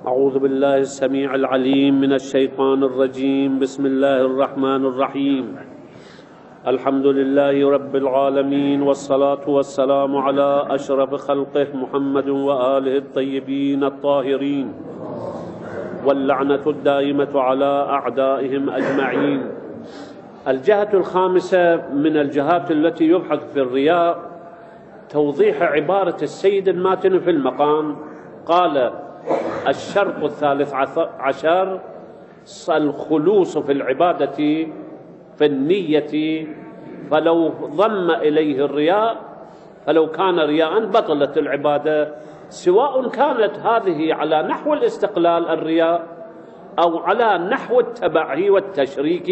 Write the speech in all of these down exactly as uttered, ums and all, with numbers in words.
أعوذ بالله السميع العليم من الشيطان الرجيم. بسم الله الرحمن الرحيم. الحمد لله رب العالمين، والصلاة والسلام على أشرف خلقه محمد وآله الطيبين الطاهرين، واللعنة الدائمة على أعدائهم أجمعين. الجهة الخامسة من الجهات التي يبحث في الرياء توضيح عبارة السيد الماتن في المقام. قال: الشرط الثالث عشر الخلوص في العبادة في النية، فلو ضم إليه الرياء فلو كان رياء بطلت العبادة، سواء كانت هذه على نحو الاستقلال الرياء أو على نحو التبع والتشريك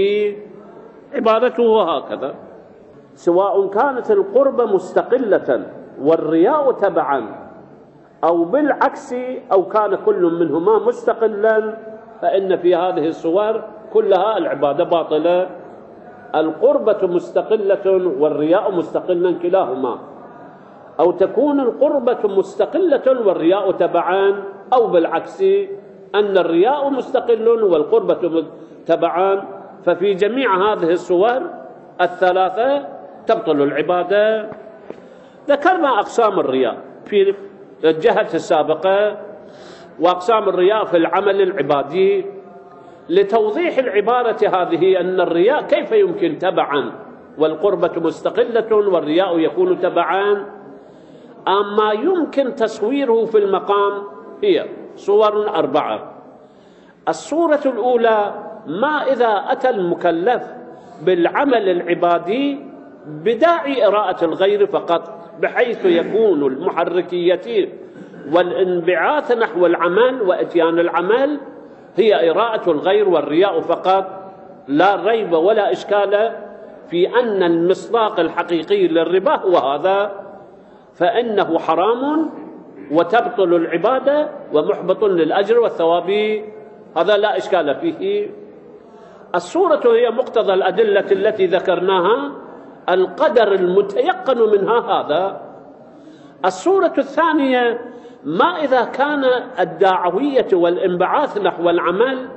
عبادته هكذا، سواء كانت القربة مستقلة والرياء تبعا أو بالعكس، أو كان كل منهما مستقلا، فإن في هذه الصور كلها العبادة باطلة. القربة مستقلة والرياء مستقلا كلاهما، أو تكون القربة مستقلة والرياء تبعا، أو بالعكس أن الرياء مستقل والقربة تبعا، ففي جميع هذه الصور الثلاثة تبطل العبادة. ذكرنا أقسام الرياء في الجهة السابقة وأقسام الرياء في العمل العبادي لتوضيح العبارة هذه، أن الرياء كيف يمكن تبعا والقربة مستقلة والرياء يكون تبعا. أما يمكن تصويره في المقام هي صور أربعة. الصورة الأولى: ما إذا أتى المكلف بالعمل العبادي بداعي إراءة الغير فقط، بحيث يكون المحركية والانبعاث نحو العمل وإتيان العمل هي إراءة الغير والرياء فقط، لا ريب ولا إشكال في أن المصداق الحقيقي للربا هو هذا، فإنه حرام وتبطل العبادة ومحبط للأجر والثواب، هذا لا إشكال فيه. الصورة هي مقتضى الأدلة التي ذكرناها، القدر المتيقن منها هذا. الصورة الثانية: ما إذا كان الداعوية والانبعاث نحو العمل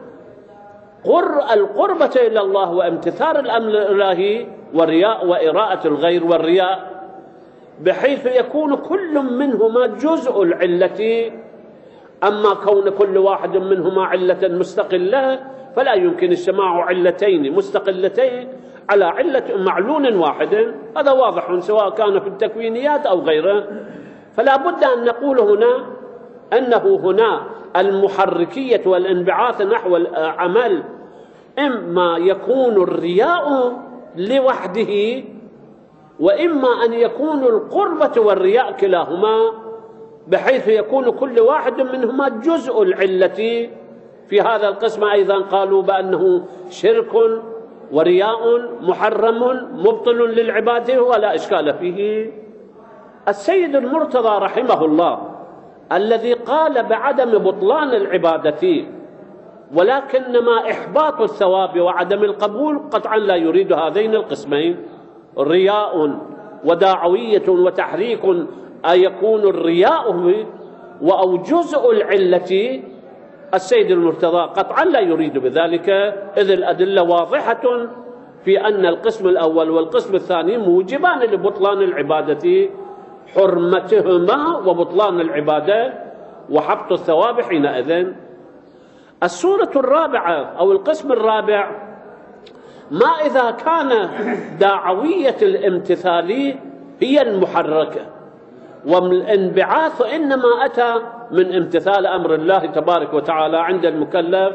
قر القربة إلى الله وامتثال الأمر الإلهي والرياء وإراءة الغير والرياء، بحيث يكون كل منهما جزء العلة. أما كون كل واحد منهما علة مستقلة فلا يمكن اجتماع علتين مستقلتين على علة معلول واحد، هذا واضح سواء كان في التكوينيات أو غيره. فلا بد أن نقول هنا أنه هنا المحركية والانبعاث نحو العمل إما يكون الرياء لوحده، وإما أن يكون القربة والرياء كلاهما، بحيث يكون كل واحد منهما جزء العلة. في هذا القسم أيضا قالوا بأنه شرك ورياء محرم مبطل للعبادة ولا إشكال فيه. السيد المرتضى رحمه الله الذي قال بعدم بطلان العبادة ولكنما إحباط الثواب وعدم القبول، قطعا لا يريد هذين القسمين، رياء وداعوية وتحريك، أن يكون الرياء أو جزء العلة. السيد المرتضى قطعا لا يريد بذلك، إذ الأدلة واضحة في أن القسم الأول والقسم الثاني موجبان لبطلان العبادة، حرمتهما وبطلان العبادة وحبط الثواب حينئذ. الصورة الرابعة أو القسم الرابع: ما إذا كان داعوية الامتثال هي المحركة، والانبعاث إنما أتى من امتثال أمر الله تبارك وتعالى عند المكلف،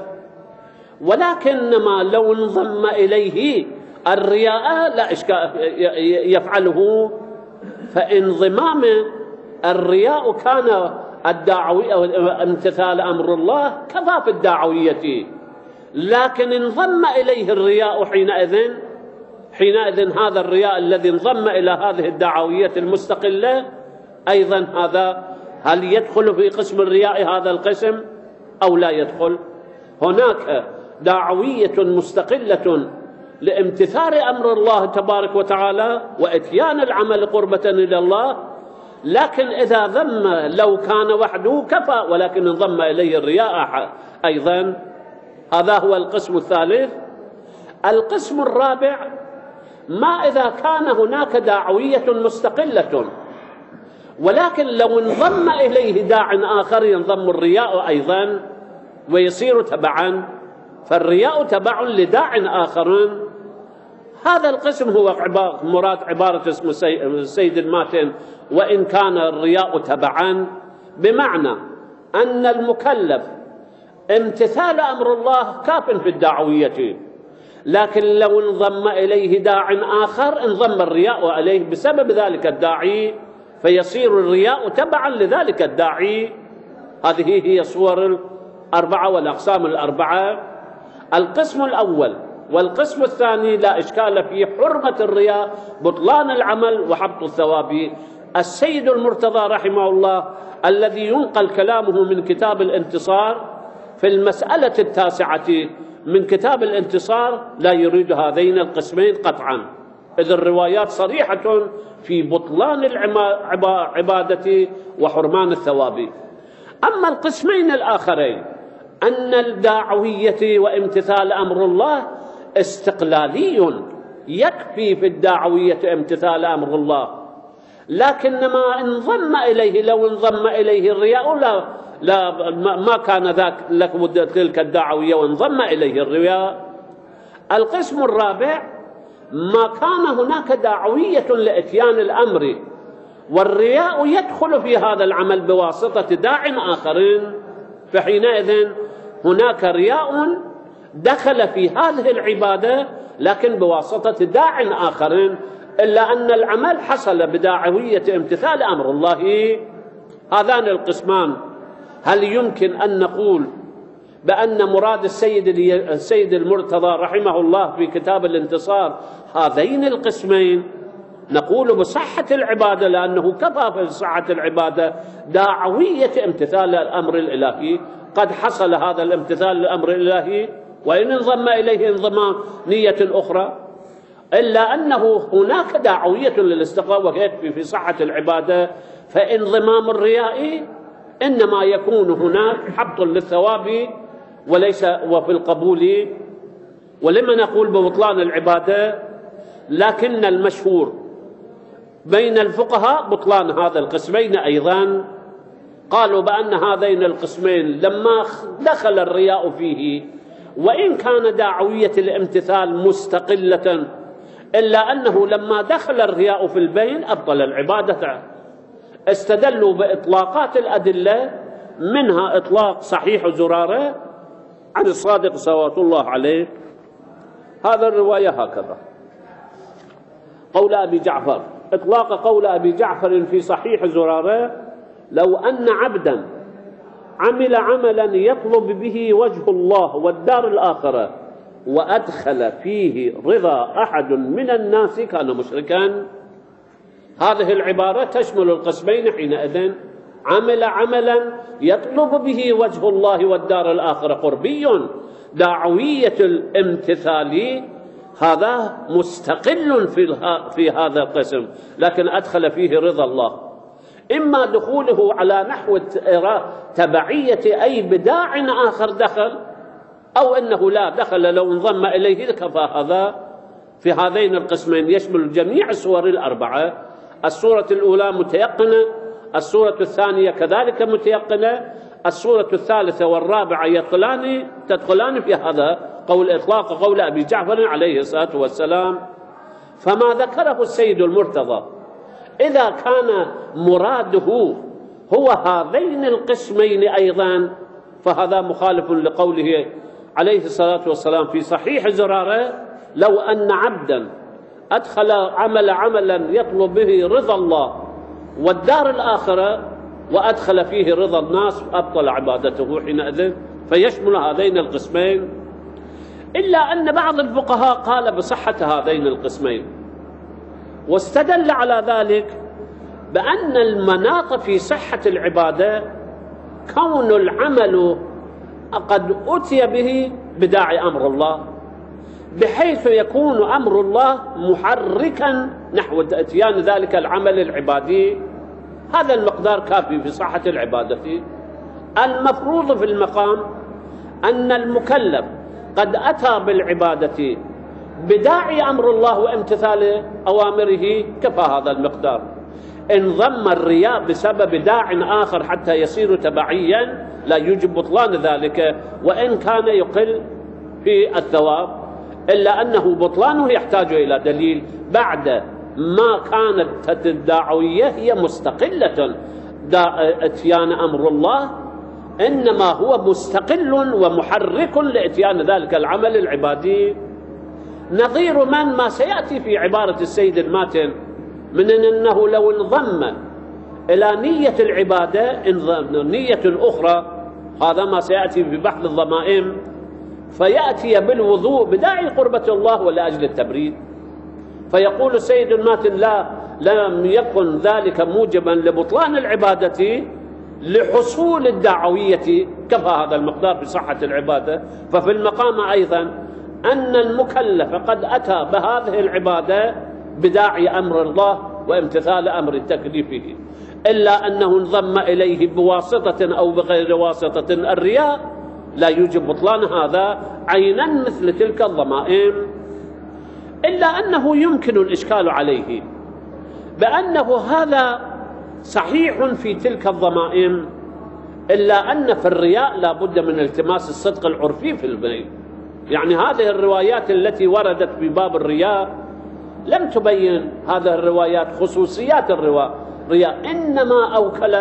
ولكنما لو انضم إليه الرياء لا إشكال يفعله، فانضمام الرياء كان الداعوية امتثال أمر الله كفى في الداعوية، لكن انضم إليه الرياء حينئذ حينئذ هذا الرياء الذي انضم إلى هذه الدعوية المستقلة أيضا هذا هل يدخل في قسم الرياء هذا القسم أو لا يدخل؟ هناك دعوية مستقلة لامتثال أمر الله تبارك وتعالى وإتيان العمل قربة إلى الله، لكن إذا ضم لو كان وحده كفى، ولكن انضم إليه الرياء أيضا. هذا هو القسم الثالث. القسم الرابع: ما إذا كان هناك داعوية مستقلة، ولكن لو انضم إليه داع آخر ينضم الرياء أيضا ويصير تبعا، فالرياء تبع لداع آخر. هذا القسم هو مراد عبارة اسم السيد الماتن: وإن كان الرياء تبعا، بمعنى أن المكلف امتثال أمر الله كاف في الدعوية، لكن لو انضم إليه داع آخر انضم الرياء إليه بسبب ذلك الداعي، فيصير الرياء تبعا لذلك الداعي. هذه هي صور الأربعة والأقسام الأربعة. القسم الأول والقسم الثاني لا إشكال فيه: حرمة الرياء، بطلان العمل، وحبط الثواب. السيد المرتضى رحمه الله الذي ينقل كلامه من كتاب الانتصار في المسألة التاسعة من كتاب الانتصار لا يريد هذين القسمين قطعا، إذ الروايات صريحة في بطلان العبادة وحرمان الثواب. أما القسمين الآخرين أن الداعوية وامتثال أمر الله استقلالي، يكفي في الداعوية امتثال أمر الله، لكنما انضم إليه لو انضم إليه الرياء لا, لا ما كان ذاك لك مدة تلك الداعوية وانضم إليه الرياء. القسم الرابع: ما كان هناك داعوية لإتيان الأمر والرياء يدخل في هذا العمل بواسطة داع آخرين، فحينئذ هناك رياء دخل في هذه العبادة لكن بواسطة داع آخرين، إلا أن العمل حصل بداعوية امتثال أمر الله. هذان القسمان هل يمكن أن نقول بأن مراد السيد السيد المرتضى رحمه الله في كتاب الانتصار هذين القسمين؟ نقول بصحة العبادة، لأنه كفى في صحة العبادة داعوية امتثال الأمر الإلهي، قد حصل هذا الامتثال للأمر الإلهي وإن انضم إليه انضمام نية أخرى، إلا أنه هناك داعوية للاستقامة ويكفي في صحة العبادة. فانضمام الرياء إنما يكون هناك حبط للثواب وليس وفي القبول. ولما نقول ببطلان العبادة، لكن المشهور بين الفقهاء بطلان هذا القسمين أيضا. قالوا بأن هذين القسمين لما دخل الرياء فيه وإن كان داعوية الامتثال مستقلة، إلا أنه لما دخل الرياء في البين أبطل العبادة. استدلوا بإطلاقات الأدلة، منها إطلاق صحيح زرارة عن الصادق صلوات الله عليه. هذا الرواية هكذا: قول أبي جعفر، إطلاق قول أبي جعفر في صحيح زرارة: لو أن عبدا عمل عملا يطلب به وجه الله والدار الآخرة وأدخل فيه رضا أحد من الناس كان مشركا. هذه العبارة تشمل القسمين حينئذ: عمل عملا يطلب به وجه الله والدار الآخرة قربي، دعوية الامتثال هذا مستقل في هذا القسم، لكن أدخل فيه رضا الله، إما دخوله على نحو تبعية أي بداع آخر دخل، أو أنه لا دخل لو انضم إليه كفى. هذا في هذين القسمين يشمل جميع الصور الأربعة. الصورة الأولى متيقنة، الصورة الثانية كذلك متيقنة، الصورة الثالثة والرابعة يدخلان تدخلان في هذا قول إطلاق قول أبي جعفر عليه الصلاة والسلام. فما ذكره السيد المرتضى إذا كان مراده هو هذين القسمين أيضا، فهذا مخالف لقوله عليه الصلاة والسلام في صحيح زرارة: لو أن عبدا أدخل عمل عملا يطلب به رضا الله والدار الآخرة وأدخل فيه رضا الناس أبطل عبادته حينئذ، فيشمل هذين القسمين. إلا أن بعض الفقهاء قال بصحة هذين القسمين، واستدل على ذلك بأن المناط في صحة العبادة كون العمل قد أتي به بداعي أمر الله، بحيث يكون أمر الله محركا نحو اتيان ذلك العمل العبادي. هذا المقدار كافي في صحة العبادة. المفروض في المقام أن المكلف قد أتى بالعبادة بداعي أمر الله وامتثال أوامره، كفى هذا المقدار. إن ضم الرياء بسبب داع آخر حتى يصير تبعيا لا يوجب بطلان ذلك، وإن كان يقل في الثواب، إلا أنه بطلانه يحتاج إلى دليل بعد ما كانت الدعوية هي مستقلة اتيان أمر الله، إنما هو مستقل ومحرك لاتيان ذلك العمل العبادي. نظير من ما سيأتي في عبارة السيد الماتن من أنه لو انضم إلى نية العبادة نية أخرى، هذا ما سيأتي في بحث الضمائم، فيأتي بالوضوء بداعي قربة الله ولأجل التبريد، فيقول السيد الماتن لا لم يكن ذلك موجبا لبطلان العبادة لحصول الدعوية، كفى هذا المقدار بصحة العبادة. ففي المقام أيضا أن المكلف قد أتى بهذه العبادة بداعي أمر الله وامتثال أمر تكليفه، إلا أنه انضم إليه بواسطة أو بغير واسطة الرياء لا يوجب بطلان هذا عينا مثل تلك الضمائم. إلا أنه يمكن الإشكال عليه بأنه هذا صحيح في تلك الضمائم، إلا أن في الرياء لا بد من التماس الصدق العرفي في البين. يعني هذه الروايات التي وردت في باب الرياء لم تبين هذه الروايات خصوصيات الرياء، إنما أوكل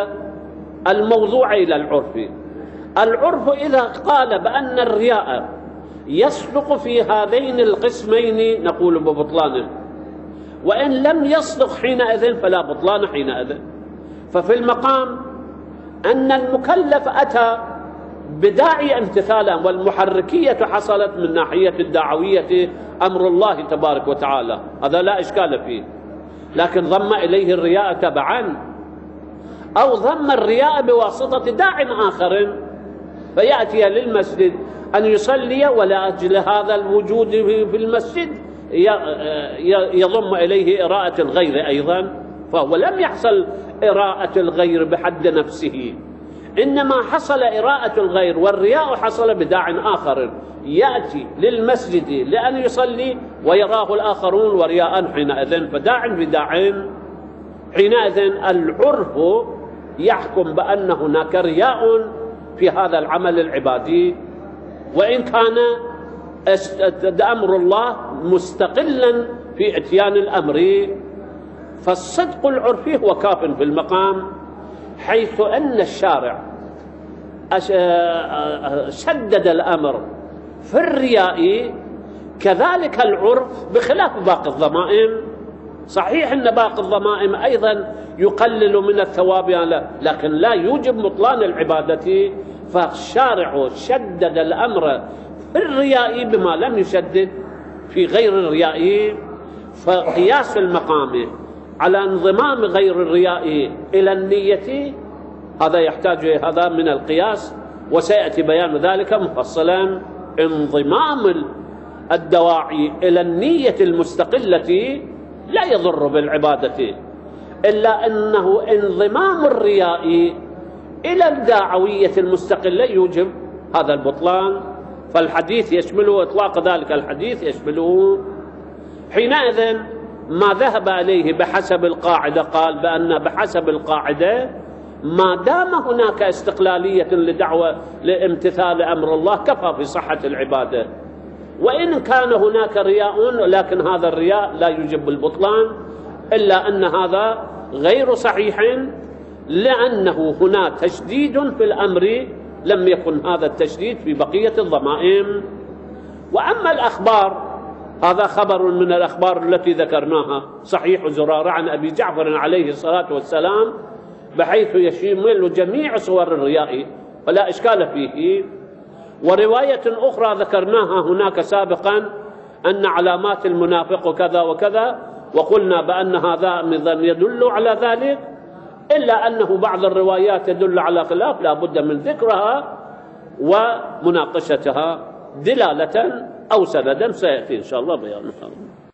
الموضوع إلى العرف. العرف إذا قال بأن الرياء يصدق في هذين القسمين نقول ببطلانه، وإن لم يصدق حينئذ فلا بطلان حينئذ. ففي المقام أن المكلف أتى بداعي امتثالا، والمحركية حصلت من ناحية الدعوية أمر الله تبارك وتعالى، هذا لا إشكال فيه. لكن ضم إليه الرياء تبعا أو ضم الرياء بواسطة داع آخر، فيأتي للمسجد أن يصلي ولأجل هذا الوجود في المسجد يضم إليه إراءة الغير أيضا، فهو لم يحصل إراءة الغير بحد نفسه، إنما حصل إراءة الغير والرياء حصل بداع آخر يأتي للمسجد لأن يصلي ويراه الآخرون ورياء حينئذ، فداع بداع حينئذ العرف يحكم بأن هناك رياء في هذا العمل العبادي، وإن كان أمر الله مستقلا في إتيان الأمر. فالصدق العرفي هو كاف في المقام، حيث أن الشارع شدد الأمر في الرياء، كذلك العرف بخلاف باقي الضمائم. صحيح أن باقي الضمائم أيضا يقلل من الثواب لكن لا يوجب بطلان العبادة، فالشارع شدد الأمر في الرياء بما لم يشدد في غير الرياء. فقياس المقام على انضمام غير الرياء إلى النية هذا يحتاج هذا من القياس، وسيأتي بيان ذلك مفصلا. انضمام الدواعي إلى النية المستقلة لا يضر بالعبادة، إلا أنه انضمام الرياء إلى الدعوية المستقلة يوجب هذا البطلان. فالحديث يشمله إطلاق ذلك الحديث يشمله. حينئذ ما ذهب إليه بحسب القاعدة قال بأن بحسب القاعدة ما دام هناك استقلالية لدعوة لامتثال أمر الله كفى في صحة العبادة، وإن كان هناك رياء لكن هذا الرياء لا يوجب البطلان، إلا أن هذا غير صحيح لأنه هنا تشديد في الأمر لم يكن هذا التشديد في بقية الضمائم. وأما الأخبار هذا خبر من الأخبار التي ذكرناها، صحيح زرارة عن أبي جعفر عليه الصلاة والسلام بحيث يشمل جميع صور الرياء ولا إشكال فيه. ورواية أخرى ذكرناها هناك سابقا أن علامات المنافق وكذا وكذا، وقلنا بأن هذا يدل على ذلك، إلا أنه بعض الروايات تدل على خلاف لا بد من ذكرها ومناقشتها دلالة أو سندا، سيأتي إن شاء الله بيانها.